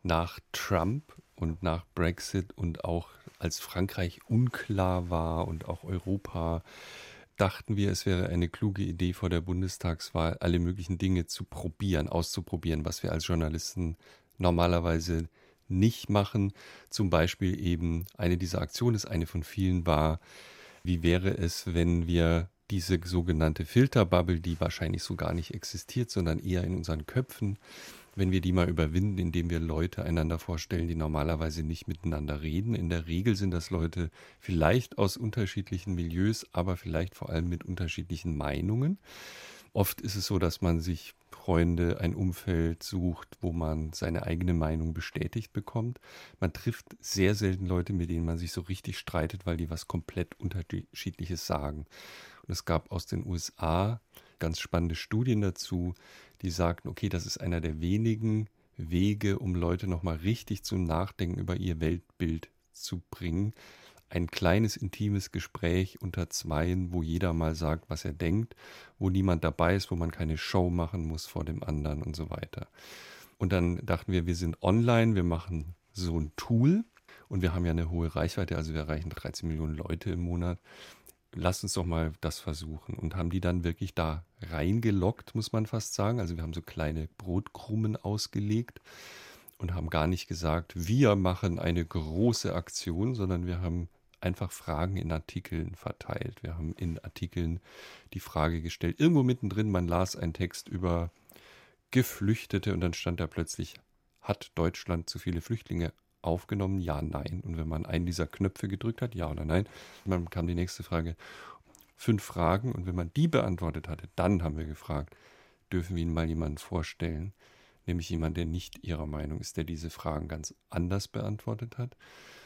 S11: nach Trump und nach Brexit und auch als Frankreich unklar war und auch Europa, dachten wir, es wäre eine kluge Idee vor der Bundestagswahl, alle möglichen Dinge zu probieren, auszuprobieren, was wir als Journalisten normalerweise nicht machen. Zum Beispiel eben eine dieser Aktionen, ist eine von vielen, war, wie wäre es, wenn wir diese sogenannte Filterbubble, die wahrscheinlich so gar nicht existiert, sondern eher in unseren Köpfen, wenn wir die mal überwinden, indem wir Leute einander vorstellen, die normalerweise nicht miteinander reden. In der Regel sind das Leute vielleicht aus unterschiedlichen Milieus, aber vielleicht vor allem mit unterschiedlichen Meinungen. Oft ist es so, dass man sich Freunde, ein Umfeld sucht, wo man seine eigene Meinung bestätigt bekommt. Man trifft sehr selten Leute, mit denen man sich so richtig streitet, weil die was komplett Unterschiedliches sagen. Und es gab aus den U S A ganz spannende Studien dazu, die sagten, okay, das ist einer der wenigen Wege, um Leute nochmal richtig zum Nachdenken über ihr Weltbild zu bringen. Ein kleines, intimes Gespräch unter Zweien, wo jeder mal sagt, was er denkt, wo niemand dabei ist, wo man keine Show machen muss vor dem anderen und so weiter. Und dann dachten wir, wir sind online, wir machen so ein Tool und wir haben ja eine hohe Reichweite, also wir erreichen dreizehn Millionen Leute im Monat. Lass uns doch mal das versuchen und haben die dann wirklich da reingelockt, muss man fast sagen. Also wir haben so kleine Brotkrumen ausgelegt und haben gar nicht gesagt, wir machen eine große Aktion, sondern wir haben einfach Fragen in Artikeln verteilt. Wir haben in Artikeln die Frage gestellt, irgendwo mittendrin, man las einen Text über Geflüchtete und dann stand da plötzlich, hat Deutschland zu viele Flüchtlinge aufgenommen? Ja, nein. Und wenn man einen dieser Knöpfe gedrückt hat, ja oder nein, dann kam die nächste Frage, fünf Fragen. Und wenn man die beantwortet hatte, dann haben wir gefragt, dürfen wir Ihnen mal jemanden vorstellen, nämlich jemand, der nicht Ihrer Meinung ist, der diese Fragen ganz anders beantwortet hat.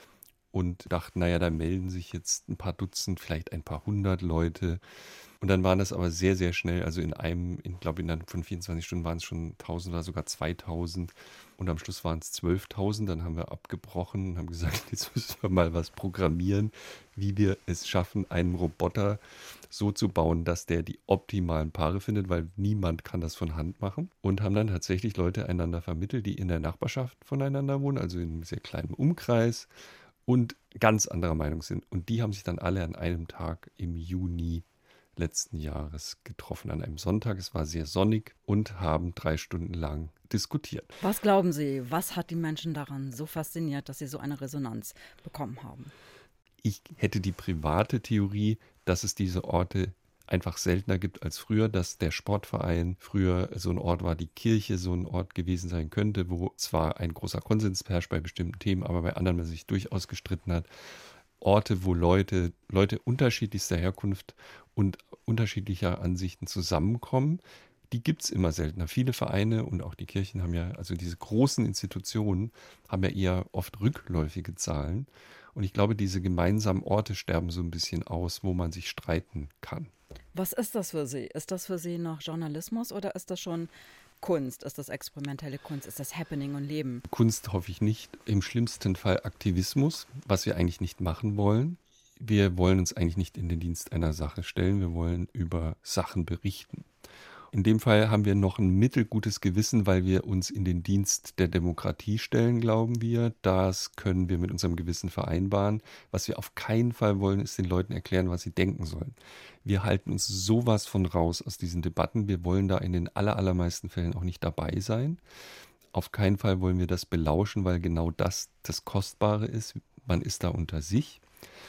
S11: Und dachten, naja, da melden sich jetzt ein paar Dutzend, vielleicht ein paar hundert Leute. Und dann waren das aber sehr, sehr schnell, also in einem, ich glaube, innerhalb von vierundzwanzig Stunden waren es schon tausend oder sogar zweitausend. Und am Schluss waren es zwölftausend. Dann haben wir abgebrochen und haben gesagt, jetzt müssen wir mal was programmieren, wie wir es schaffen, einen Roboter so zu bauen, dass der die optimalen Paare findet, weil niemand kann das von Hand machen. Und haben dann tatsächlich Leute einander vermittelt, die in der Nachbarschaft voneinander wohnen, also in einem sehr kleinen Umkreis und ganz anderer Meinung sind. Und die haben sich dann alle an einem Tag im Juni letzten Jahres getroffen, an einem Sonntag. Es war sehr sonnig und haben drei Stunden lang diskutiert.
S2: Was glauben Sie, was hat die Menschen daran so fasziniert, dass sie so eine Resonanz bekommen haben?
S11: Ich hätte die private Theorie, dass es diese Orte einfach seltener gibt als früher, dass der Sportverein früher so ein Ort war, die Kirche so ein Ort gewesen sein könnte, wo zwar ein großer Konsens herrscht bei bestimmten Themen, aber bei anderen man sich durchaus gestritten hat. Orte, wo Leute, Leute unterschiedlichster Herkunft und unterschiedlicher Ansichten zusammenkommen, die gibt es immer seltener. Viele Vereine und auch die Kirchen haben ja, also diese großen Institutionen haben ja eher oft rückläufige Zahlen. Und ich glaube, diese gemeinsamen Orte sterben so ein bisschen aus, wo man sich streiten kann.
S2: Was ist das für Sie? Ist das für Sie noch Journalismus oder ist das schon Kunst? Ist das experimentelle Kunst? Ist das Happening und Leben?
S11: Kunst hoffe ich nicht. Im schlimmsten Fall Aktivismus, was wir eigentlich nicht machen wollen. Wir wollen uns eigentlich nicht in den Dienst einer Sache stellen. Wir wollen über Sachen berichten. In dem Fall haben wir noch ein mittelgutes Gewissen, weil wir uns in den Dienst der Demokratie stellen, glauben wir. Das können wir mit unserem Gewissen vereinbaren. Was wir auf keinen Fall wollen, ist den Leuten erklären, was sie denken sollen. Wir halten uns sowas von raus aus diesen Debatten. Wir wollen da in den aller, allermeisten Fällen auch nicht dabei sein. Auf keinen Fall wollen wir das belauschen, weil genau das das Kostbare ist. Man ist da unter sich.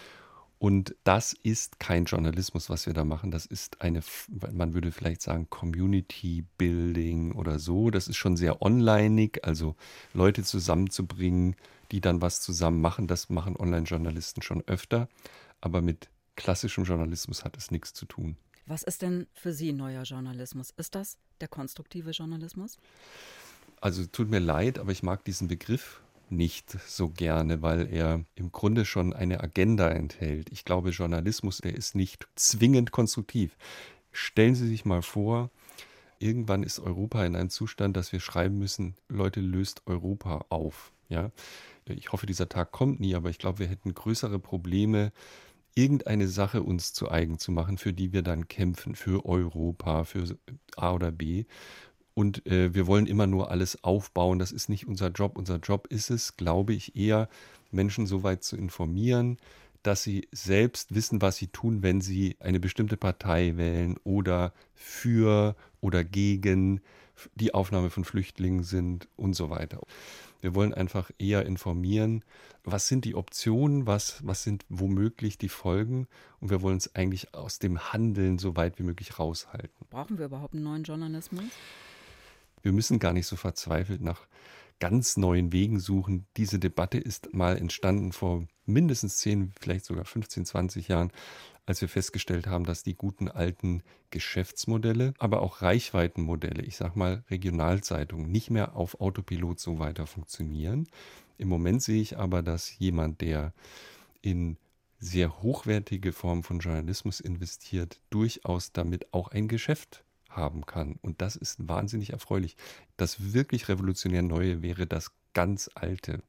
S11: Und das ist kein Journalismus, was wir da machen. Das ist eine, man würde vielleicht sagen, Community Building oder so. Das ist schon sehr onlineig, also Leute zusammenzubringen, die dann was zusammen machen. Das machen Online-Journalisten schon öfter. Aber mit klassischem Journalismus hat es nichts zu tun.
S2: Was ist denn für Sie neuer Journalismus? Ist das der konstruktive Journalismus?
S11: Also tut mir leid, aber ich mag diesen Begriff nicht so gerne, weil er im Grunde schon eine Agenda enthält. Ich glaube, Journalismus, der ist nicht zwingend konstruktiv. Stellen Sie sich mal vor, irgendwann ist Europa in einem Zustand, dass wir schreiben müssen, Leute, löst Europa auf. Ja? Ich hoffe, dieser Tag kommt nie, aber ich glaube, wir hätten größere Probleme, irgendeine Sache uns zu eigen zu machen, für die wir dann kämpfen, für Europa, für A oder B. Und äh, wir wollen immer nur alles aufbauen. Das ist nicht unser Job. Unser Job ist es, glaube ich, eher Menschen so weit zu informieren, dass sie selbst wissen, was sie tun, wenn sie eine bestimmte Partei wählen oder für oder gegen die Aufnahme von Flüchtlingen sind und so weiter. Wir wollen einfach eher informieren, was sind die Optionen, was, was sind womöglich die Folgen, und wir wollen es eigentlich aus dem Handeln so weit wie möglich raushalten.
S2: Brauchen wir überhaupt einen neuen Journalismus?
S11: Wir müssen gar nicht so verzweifelt nach ganz neuen Wegen suchen. Diese Debatte ist mal entstanden vor mindestens zehn, vielleicht sogar fünfzehn, zwanzig Jahren, als wir festgestellt haben, dass die guten alten Geschäftsmodelle, aber auch Reichweitenmodelle, ich sag mal Regionalzeitungen, nicht mehr auf Autopilot so weiter funktionieren. Im Moment sehe ich aber, dass jemand, der in sehr hochwertige Formen von Journalismus investiert, durchaus damit auch ein Geschäft haben kann. Und das ist wahnsinnig erfreulich. Das wirklich revolutionär Neue wäre das ganz Alte.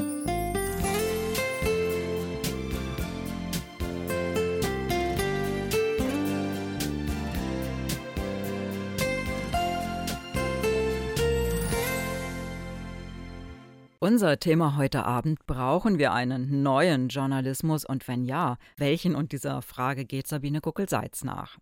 S2: Unser Thema heute Abend: Brauchen wir einen neuen Journalismus, und wenn ja, welchen? Und dieser Frage geht Sabine Guckel-Seitz nach.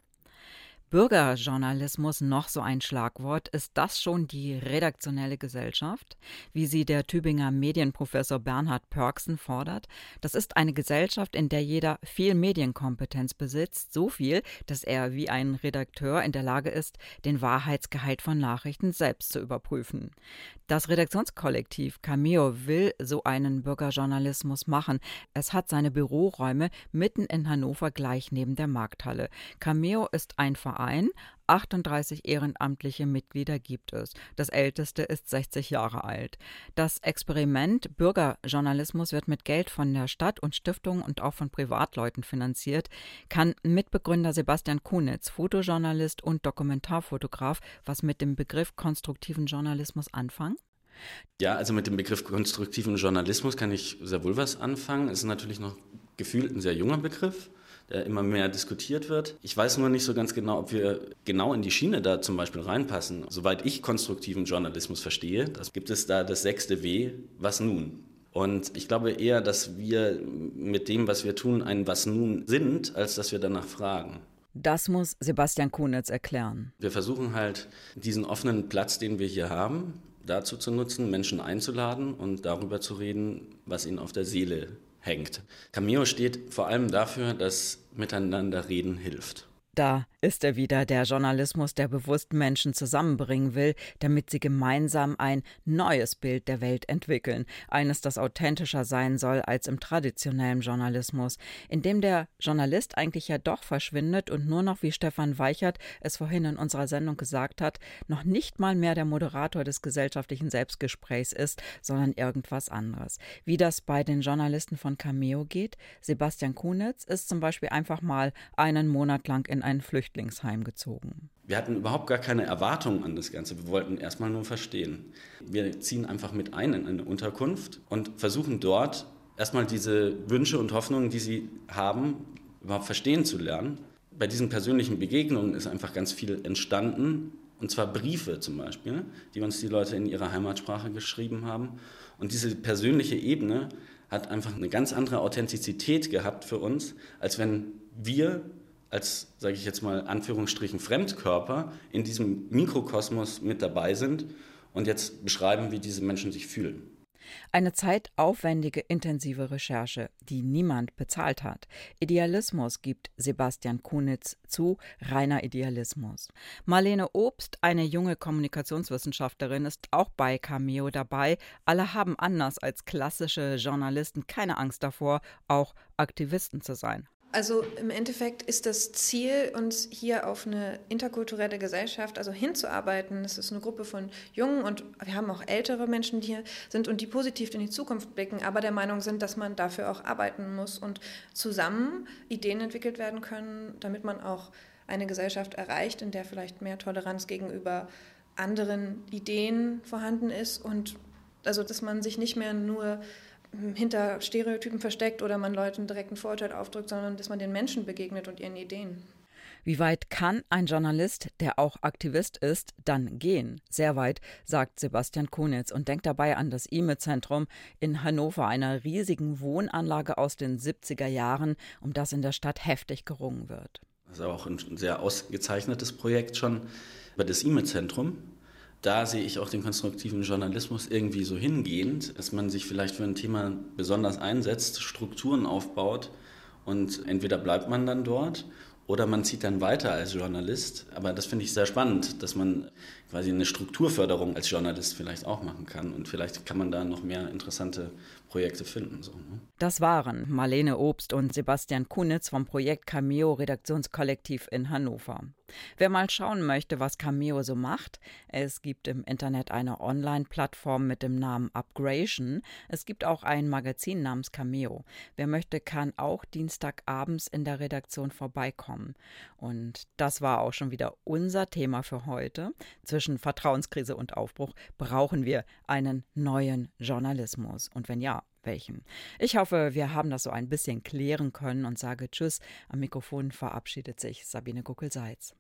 S2: Bürgerjournalismus, noch so ein Schlagwort. Ist das schon die redaktionelle Gesellschaft, wie sie der Tübinger Medienprofessor Bernhard Pörksen fordert? Das ist eine Gesellschaft, in der jeder viel Medienkompetenz besitzt, so viel, dass er wie ein Redakteur in der Lage ist, den Wahrheitsgehalt von Nachrichten selbst zu überprüfen. Das Redaktionskollektiv Cameo will so einen Bürgerjournalismus machen. Es hat seine Büroräume mitten in Hannover, gleich neben der Markthalle. Cameo ist ein Verein, achtunddreißig ehrenamtliche Mitglieder gibt es. Das älteste ist sechzig Jahre alt. Das Experiment Bürgerjournalismus wird mit Geld von der Stadt und Stiftungen und auch von Privatleuten finanziert. Kann Mitbegründer Sebastian Kunitz, Fotojournalist und Dokumentarfotograf, was mit dem Begriff konstruktiven Journalismus anfangen?
S12: Ja, also mit dem Begriff konstruktiven Journalismus kann ich sehr wohl was anfangen. Es ist natürlich noch gefühlt ein sehr junger Begriff, der immer mehr diskutiert wird. Ich weiß nur nicht so ganz genau, ob wir genau in die Schiene da zum Beispiel reinpassen. Soweit ich konstruktiven Journalismus verstehe, das gibt es da das sechste W, was nun? Und ich glaube eher, dass wir mit dem, was wir tun, ein Was nun sind, als dass wir danach fragen.
S2: Das muss Sebastian Kunitz erklären.
S12: Wir versuchen halt, diesen offenen Platz, den wir hier haben, dazu zu nutzen, Menschen einzuladen und darüber zu reden, was ihnen auf der Seele hängt. Cameo steht vor allem dafür, dass miteinander reden hilft.
S2: Da ist er wieder, der Journalismus, der bewusst Menschen zusammenbringen will, damit sie gemeinsam ein neues Bild der Welt entwickeln. Eines, das authentischer sein soll als im traditionellen Journalismus, in dem der Journalist eigentlich ja doch verschwindet und nur noch, wie Stefan Weichert es vorhin in unserer Sendung gesagt hat, noch nicht mal mehr der Moderator des gesellschaftlichen Selbstgesprächs ist, sondern irgendwas anderes. Wie das bei den Journalisten von Cameo geht: Sebastian Kunitz ist zum Beispiel einfach mal einen Monat lang in ein Flüchtlingsheim gezogen.
S12: Wir hatten überhaupt gar keine Erwartungen an das Ganze. Wir wollten erstmal nur verstehen. Wir ziehen einfach mit ein in eine Unterkunft und versuchen dort erstmal diese Wünsche und Hoffnungen, die sie haben, überhaupt verstehen zu lernen. Bei diesen persönlichen Begegnungen ist einfach ganz viel entstanden. Und zwar Briefe zum Beispiel, die uns die Leute in ihrer Heimatsprache geschrieben haben. Und diese persönliche Ebene hat einfach eine ganz andere Authentizität gehabt für uns, als wenn wir als, sage ich jetzt mal, Anführungsstrichen Fremdkörper in diesem Mikrokosmos mit dabei sind und jetzt beschreiben, wie diese Menschen sich fühlen.
S2: Eine zeitaufwendige, intensive Recherche, die niemand bezahlt hat. Idealismus gibt Sebastian Kunitz zu, reiner Idealismus. Marlene Obst, eine junge Kommunikationswissenschaftlerin, ist auch bei Cameo dabei. Alle haben anders als klassische Journalisten keine Angst davor, auch Aktivisten zu sein.
S19: Also im Endeffekt ist das Ziel, uns hier auf eine interkulturelle Gesellschaft, also hinzuarbeiten. Es ist eine Gruppe von Jungen und wir haben auch ältere Menschen, die hier sind und die positiv in die Zukunft blicken, aber der Meinung sind, dass man dafür auch arbeiten muss und zusammen Ideen entwickelt werden können, damit man auch eine Gesellschaft erreicht, in der vielleicht mehr Toleranz gegenüber anderen Ideen vorhanden ist und also, dass man sich nicht mehr nur hinter Stereotypen versteckt oder man Leuten direkt ein Vorurteil aufdrückt, sondern dass man den Menschen begegnet und ihren Ideen.
S2: Wie weit kann ein Journalist, der auch Aktivist ist, dann gehen? Sehr weit, sagt Sebastian Kunitz und denkt dabei an das I M E-Zentrum in Hannover, einer riesigen Wohnanlage aus den siebziger Jahren, um das in der Stadt heftig gerungen wird.
S12: Das ist auch ein sehr ausgezeichnetes Projekt schon, aber das I M E-Zentrum, da sehe ich auch den konstruktiven Journalismus irgendwie so hingehend, dass man sich vielleicht für ein Thema besonders einsetzt, Strukturen aufbaut und entweder bleibt man dann dort oder man zieht dann weiter als Journalist. Aber das finde ich sehr spannend, dass man quasi eine Strukturförderung als Journalist vielleicht auch machen kann. Und vielleicht kann man da noch mehr interessante Projekte finden. So, ne?
S2: Das waren Marlene Obst und Sebastian Kunitz vom Projekt Cameo Redaktionskollektiv in Hannover. Wer mal schauen möchte, was Cameo so macht, es gibt im Internet eine Online-Plattform mit dem Namen Upgration. Es gibt auch ein Magazin namens Cameo. Wer möchte, kann auch dienstagabends in der Redaktion vorbeikommen. Und das war auch schon wieder unser Thema für heute. Zwischen Vertrauenskrise und Aufbruch brauchen wir einen neuen Journalismus. Und wenn ja, welchen? Ich hoffe, wir haben das so ein bisschen klären können und sage Tschüss. Am Mikrofon verabschiedet sich Sabine Guckel-Seitz.